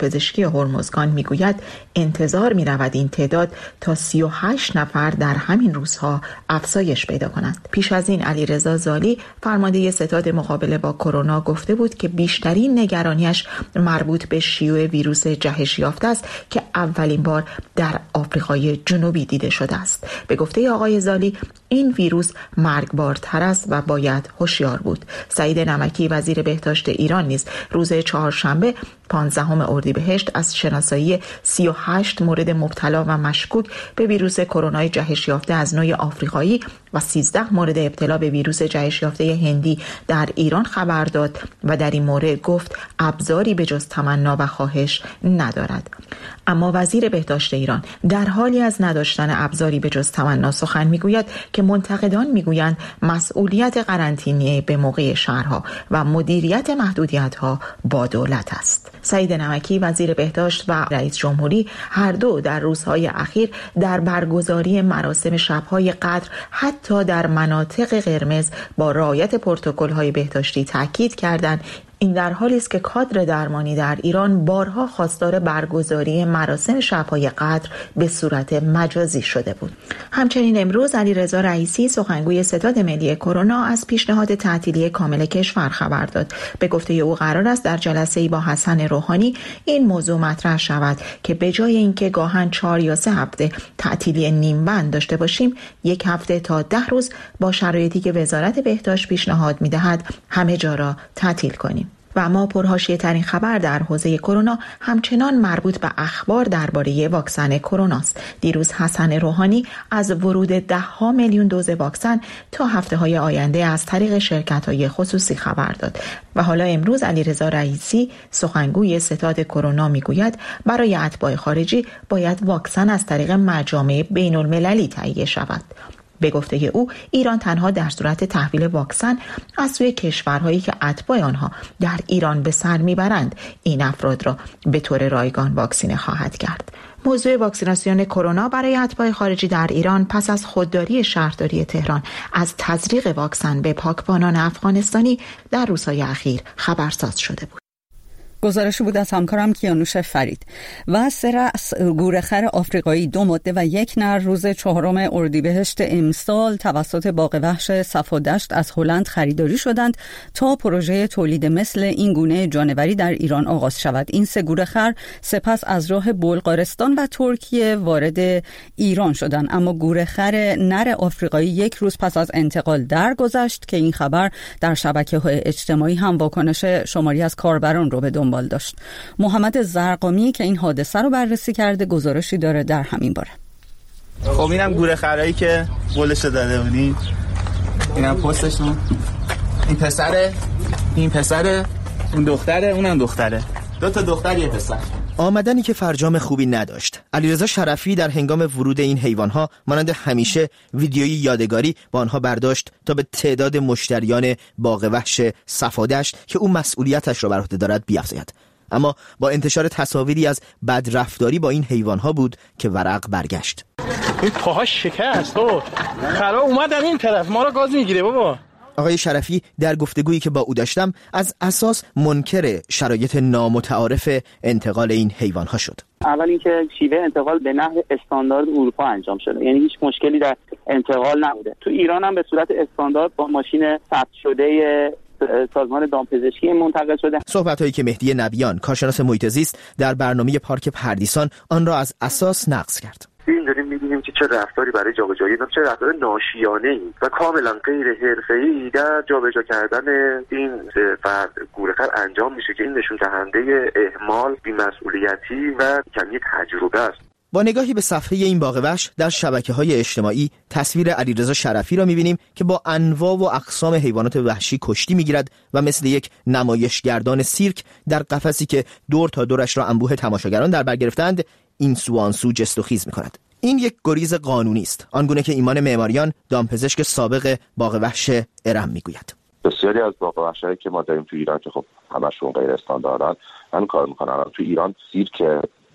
[SPEAKER 13] هرمزگان میگوید انتظار می‌رود این تعداد تا سی و هشت نفر در همین روزها افزایش پیدا کند. پیش از این علیرضا زالی فرمانده ستاد مقابله با کرونا گفته بود که بیشترین نگرانیش مربوط به شیوع ویروس جهش یافته است که اولین بار در آفریقای جنوبی دیده شده است. به گفته آقای زالی این ویروس مرگبارتر است و باید هوشیار بود. سعید نمکی وزیر بهداشت ایران نیز روز چهارشنبه پانزدهم اردیبهشت از شناسایی سی و هشت مورد مبتلا و مشکوک به ویروس کرونا جهش یافته از نوع آفریقایی و سیزده مورد ابتلا به ویروس جهش یافته هندی در ایران خبر داد و در این مورد گفت ابزاری به جز تمنا و خواهش ندارد. اما وزیر بهداشت ایران در حالی از نداشتن ابزاری به جز تمنا سخن میگوید که منتقدان میگویند مسئولیت قرنطینه به موقع شهرها و مدیریت محدودیت‌ها با دولت است. سعید نمکی وزیر بهداشت و رئیس جمهوری هر دو در روزهای اخیر در برگزاری مراسم شب‌های قدر حتی در مناطق قرمز با رعایت پروتکل‌های بهداشتی تاکید کردند. این در حالی است که کادر درمانی در ایران بارها خواستار برگزاری مراسم شب‌های قدر به صورت مجازی شده بود. همچنین امروز علیرضا رئیسی سخنگوی ستاد ملی کرونا از پیشنهاد تعطیلی کامل کشور خبر داد. به گفته او قرار است در جلسه‌ای با حسن روحانی این موضوع مطرح شود که به جای اینکه گاهن چهار یا سه هفته تعطیلی نیم بند داشته باشیم، یک هفته تا ده روز با شرایطی که وزارت بهداشت پیشنهاد می‌دهد همه جا را تعطیل کنیم. و اما پرحاشیه ترین خبر در حوزه کرونا همچنان مربوط به اخبار درباره واکسن کرونا است. دیروز حسن روحانی از ورود ده ها میلیون دوز واکسن تا هفته های آینده از طریق شرکت های خصوصی خبر داد و حالا امروز علیرضا رئیسی سخنگوی ستاد کرونا میگوید برای اتباع خارجی باید واکسن از طریق مجامع بین المللی تهیه شود. به گفته او ایران تنها در صورت تحویل واکسن از سوی کشورهایی که اتباع آنها در ایران به سر میبرند این افراد را به طور رایگان واکسینه خواهد کرد. موضوع واکسیناسیون کرونا برای اتباع خارجی در ایران پس از خودداری شهرداری تهران از تزریق واکسن به پاکبانان افغانستانی در روزهای اخیر خبرساز شده بود.
[SPEAKER 1] گزارش بود از همکارم کیانوش فرید. و سه رأس گورخر آفریقایی دو ماده و یک نر روز چهارم اردیبهشت امسال توسط باغ وحش صفادشت از هلند خریداری شدند تا پروژه تولید مثل این گونه جانوری در ایران آغاز شود. این سه گورخر سپس از راه بلغارستان و ترکیه وارد ایران شدند، اما گورخر نر آفریقایی یک روز پس از انتقال درگذشت که این خبر در شبکه‌های اجتماعی هم واکنش شماری از کاربران رو به دنبال داشت. محمد زرقامی که این حادثه رو بررسی کرده گزارشی داره در همین باره.
[SPEAKER 14] خب اینم گورخرایی که قولش داده بودیم، اینم پستشون، این پسره، این پسره، اون دختره، اونم دختره، دو تا دختر یه پسر.
[SPEAKER 15] آمدنی که فرجام خوبی نداشت. علیرضا شرفی در هنگام ورود این حیوانها مانند همیشه ویدیویی یادگاری با آنها برداشت تا به تعداد مشتریان باغ وحش صفادشت که او مسئولیتش را بر عهده دارد بیفزاید. اما با انتشار تصاویری از بدرفتاری با این حیوانها بود که ورق برگشت.
[SPEAKER 16] این پاهاش شکست و خرا اومدن این طرف ما را گاز میگیره بابا.
[SPEAKER 15] آقای شرفی در گفتگویی که با او داشتم از اساس منکر شرایط نامتعارف انتقال این حیوانها شد.
[SPEAKER 17] اول اینکه شیوه انتقال به نحو استاندارد اروپا انجام شده، یعنی هیچ مشکلی در انتقال نبوده. تو ایران هم به صورت استاندارد با ماشین ثبت شده سازمان دامپزشکی منتقل شده.
[SPEAKER 15] صحبت‌هایی که مهدی نبیان کارشناس محیط زیست در برنامه پارک پردیسان آن را از اساس نقض کرد.
[SPEAKER 18] این داریم می‌بینیم که چه رفتاری برای جابجایی، چه رفتار ناشیانه‌ای و کاملا غیر حرفه‌ای در جابجا کردن این فرد گورخر انجام میشه که این نشون دهنده اهمال، بی‌مسئولیتی و کمی تجربه است.
[SPEAKER 15] با نگاهی به صفحه این باغ وحش در شبکه‌های اجتماعی تصویر علیرضا شرفی را می‌بینیم که با انواع و اقسام حیوانات وحشی کشتی می‌گیرد و مثل یک نمایشگردان سیرک در قفسی که دور تا دورش را انبوه تماشاگران در بر گرفتند این سو آن سو جست و خیز می‌کند. این یک گریز قانونی است، آنگونه که ایمان معماریان دامپزشک سابق باغ وحش ارم می‌گوید.
[SPEAKER 18] بسیاری از باغ وحشایی که ما داریم تو ایران که خب همشون غیر استانداردن، همین کار می‌کنن. تو ایران سیرک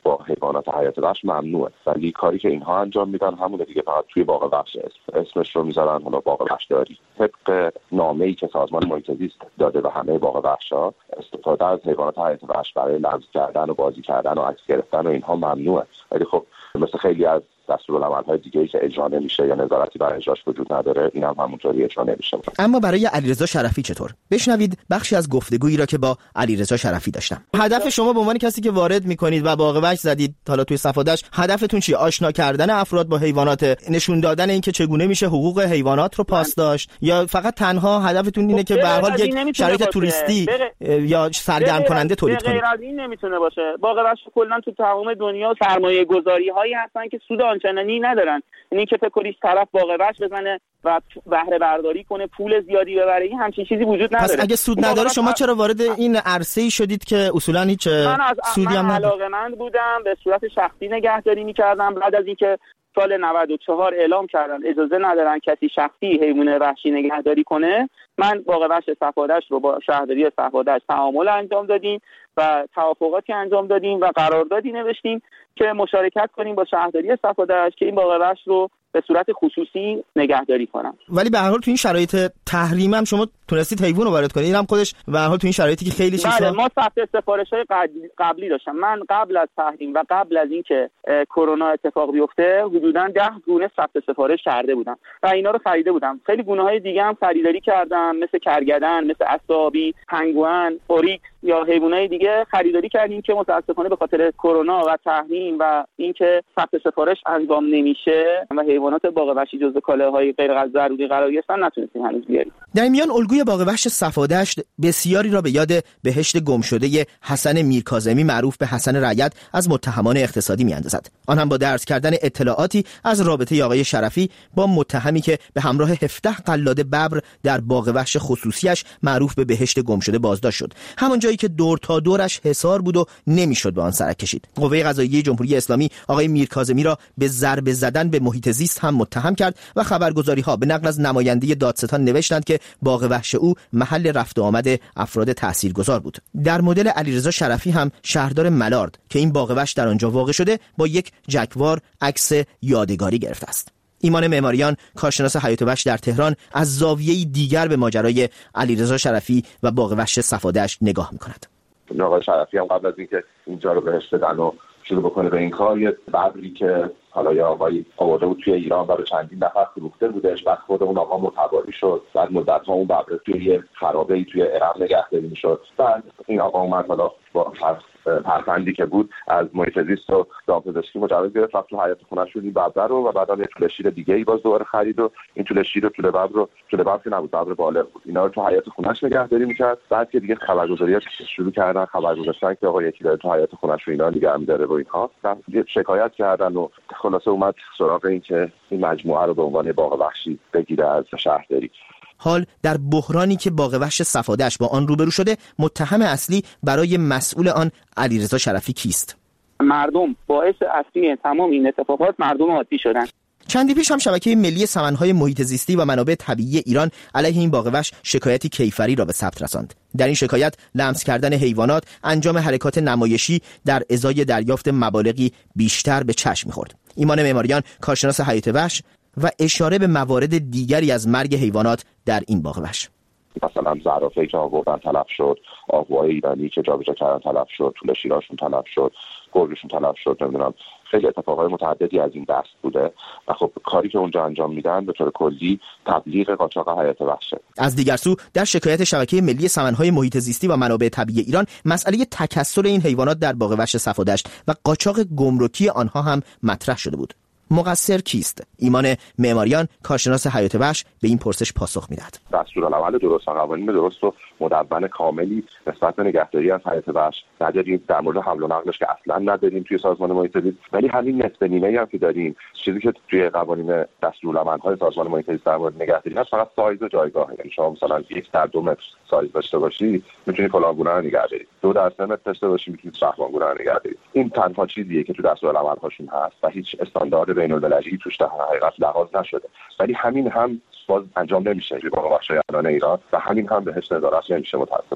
[SPEAKER 18] با حیوانات حیات وحش ممنوعه، ولی کاری که اینها انجام میدن همونه دیگه، فقط توی باغ وحش اسمش رو میذارن حالا باغ وحشداری. طبق نامه‌ای که سازمان محیط زیست داده به همه باغ وحش‌ها، استفاده از حیوانات حیات وحش برای لمس کردن و بازی کردن و عکس گرفتن و اینها ممنوعه. ولی خب مثل خیلی از دستورالعمل‌های دیگه‌ای که اجرا نمیشه یا نظارتی بر اجراش وجود نداره، این هم همونطوری اجرا نمیشه.
[SPEAKER 15] اما برای علیرضا شرفی چطور؟ بشنوید بخشی از گفتگویی را که با علیرضا شرفی داشتم. هدف شما به عنوان کسی که وارد می‌کنید و باغ وحش زدید حالا توی صفادش، هدفتون چیه؟ آشنا کردن افراد با حیوانات، نشون دادن اینکه چگونه میشه حقوق حیوانات رو پاس داشت، یا فقط تنها هدفتون اینه که به هر حال یک شرایط توریستی یا سرگرم کننده تولید کنید؟
[SPEAKER 17] غیر از این نمیتونه باشه. باغ وحش کلا تو تمام دنیا سرمایه‌گذاری‌هایی هستن که سود آنچنانی ندارن. یعنی که فکر کنید طرف باغ وحش بزنه و بهره برداری کنه، پول زیادی ببره، این همچین چیزی وجود نداره.
[SPEAKER 15] پس اگه سود نداره شما چرا وارد این عرصه‌ای شدید که اصولاً هیچ سودی هم نداره؟ من علاقه‌مند بودم، به صورت شخصی نگهداری می‌کردم. بعد از اینکه سال نود و چهار اعلام کردن اجازه ندارن کسی شخصی حیوان وحشی نگهداری کنه، من باغ وحش صفادش رو با شهرداری صفادش تعامل انجام دادیم و توافقاتی انجام دادیم و قراردادی نوشتیم که مشارکت کنیم با شهرداری صفادش که این باغ وحش رو به صورت خصوصی نگهداری کنم. ولی به هر حال تو این شرایط تحریم هم شما تونستید حیوان رو وارد کنید. اینم خودش به هر حال تو این شرایطی که خیلی چیزا.
[SPEAKER 17] بله، ما ثبت سفارش‌های قبلی داشتم. من قبل از تحریم و قبل از اینکه کرونا اتفاق بیفته حدوداً ده گونه ثبت سفارش کرده بودم و اینا رو خریده بودم. خیلی گونه‌های دیگه هم خریداری کردم، مثل کرگدن، مثل عصابی، پنگوئن، اوریک یا حیوانات دیگه خریداری کردیم که متأسفانه به خاطر کرونا و تحریم و اینکه ثبت سفارش انجام نمیشه و حیوانات باغ وحشی جزو کالاهای غیر ضروری قرار گرفتن نتونستیم هنوز بیاریم.
[SPEAKER 15] در میان الگوی باغ وحش صفادشت بسیاری را به یاد بهشت گمشده حسن میرکاظمی معروف به حسن رعیت از متهمان اقتصادی میاندازد. آن هم با درس کردن اطلاعاتی از رابطه آقای شرفی با متهمی که به همراه هفده قلاده ببر در باغ وحش خصوصیش معروف به بهشت گمشده بازداشت شد. همان جایی که دور تا دورش حصار بود و نمیشد به آن سرک کشید. قوه قضاییه جمهوری اسلامی آقای میرکاظمی را به ضربه زدن به محیط زیست هم متهم کرد و خبرگزاری‌ها به نقل از نماینده دادستان نوشتند که باغ وحش او محل رفت و آمد افراد تاثیرگذار بود. در مدل علیرضا شرفی هم شهردار ملارد که این باغ وحش در آنجا واقع شده با یک جگوار عکس یادگاری گرفته است. ایمان معماریان، کارشناس حیات وحش در تهران، از زاویه‌ای دیگر به ماجرای علیرضا شرفی و باغ وحش صفادش نگاه می‌کند.
[SPEAKER 18] آقای شرفی هم قبل از اینکه اینجا رو بهش بدن و شروع بکنه به این کار، یه ببری که حالا یا آقایی آورده بود توی ایران و به چندین نفر فروخته بودش، بعد خود اون آقا متواری شد، بعد مدت‌ها اون ببر توی یه خرابه‌ای توی ارم نگهداری می‌شد. بعد این آقا اومد حالا با پرفندی که بود از محیط زیست و دامپزشکی مجوز گرفت، رفت تو حیاط خونه‌ش رو ببر رو و بعدا یه توله شیر دیگه‌ای باز دوباره خرید و این توله شیر و توله ببر رو توله ببر که نبود، ببر بالغ بود، اینا رو تو حیاط خونه‌ش نگهداری می‌کرد. بعد که دیگه خبرگزاری‌ها شروع کردن خبر گذاشتن که آقا یکی داره تو حیاط خونه‌ش رو اینا نگه می‌داره و اینها، شکایت کردن و خلاصه اومد سراغ این که این مجموعه رو به عنوان باغ وحشی بگیره از شهرداری.
[SPEAKER 15] حال در بحرانی که باغ وحش صفادش با آن روبرو شده، متهم اصلی برای مسئول آن علیرضا شرفی کیست؟
[SPEAKER 17] مردم باعث اصلی تمام این اتفاقات مردم عادی شدن.
[SPEAKER 15] چندی پیش هم شبکه ملی سمن‌های محیط زیستی و منابع طبیعی ایران علیه این باغ وحش شکایتی کیفری را به ثبت رساند. در این شکایت لمس کردن حیوانات، انجام حرکات نمایشی در ازای دریافت مبالغی بیشتر به چشم می‌خورد. ایمان معماریان، کارشناس حیات وحش، و اشاره به موارد دیگری از مرگ حیوانات در این باغ وحش.
[SPEAKER 18] مثلا زرافه‌ای که آوردن تلف شد، آهوهای ایرانی که جابجا کردن تلف شد، توله شیراشون تلف شد، گرگشون تلف شد، نمیدونم خیلی اتفاقای متعددی از این دست بوده و خب کاری که اونجا انجام میدن به طور کلی تبلیغ قاچاق حیات وحشه.
[SPEAKER 15] از دیگر سو در شکایت شبکه ملی سمن‌های محیط زیستی و منابع طبیعی ایران مسئله تکثر این حیوانات در باغ وحش صفادشت و قاچاق گمرکی آنها هم مطرح شده بود. مقصر کیست؟ ایمان معماریان، کارشناس حیات وحش، به این پرسش پاسخ میدهد.
[SPEAKER 18] دستورالعمل درست و قوانین درست و مدون کاملی نسبت به نگهداری از حیات وحش نداریم. در مورد حمل و نقلش که اصلا نداریم توی سازمان محیط زیست، ولی همین نسبه نیمه‌ای هم که داریم، چیزی که توی قوانین دستورالعمل‌های سازمان محیط زیست در مورد نگهداری هست فقط سایز و جایگاه. یعنی شما مثلا یک در دو متر سایز داشته باشی میتونی فلان گونه رو نگهداری، دو در سه متر داشته باشی میتونی فلان گونه رو نگهداری. این تنها چیزیه که تو دستورالعمل‌هاشون هست و هیچ استاندارد بین‌المللی توش در حقیقت لحاظ نشده، ولی همین هم باز انجام نمیشه توی باغ وحش ایران و همین هم بهش نظارت نمیشه متاسفانه.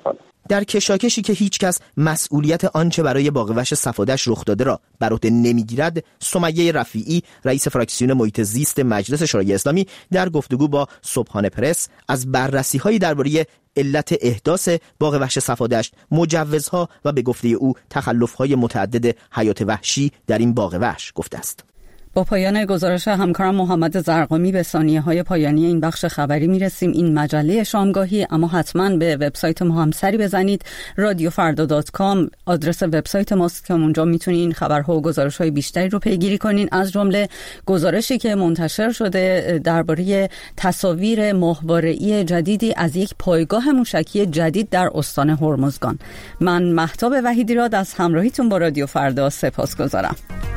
[SPEAKER 15] در کشاکشی که هیچ کس مسئولیت آنچه برای باغ وحش صفادش رخ داده را بر عهده نمیگیرد، سمیه رفیعی رئیس فراکسیون محیط زیست مجلس شورای اسلامی در گفتگو با صبحانه پرس از بررسی‌های درباره علت احداث باغ وحش صفادشت، مجوزها و به گفته او تخلف‌های متعدد حیات وحشی در این باغ وحش گفته است.
[SPEAKER 1] با پایان گزارش همکارم محمد زرقامی به ثانیه‌های پایانی این بخش خبری میرسیم. این مجله شامگاهی، اما حتما به وبسایت ما هم سری بزنید. رادیو فردا دات کام آدرس وبسایت ماست که اونجا میتونین خبرها و گزارش‌های بیشتری رو پیگیری کنین، از جمله گزارشی که منتشر شده درباره تصاویر ماهواره‌ای جدیدی از یک پایگاه موشکی جدید در استان هرمزگان. من مهتاب وحیدی را از همراهیتون با رادیو فردا سپاسگزارم.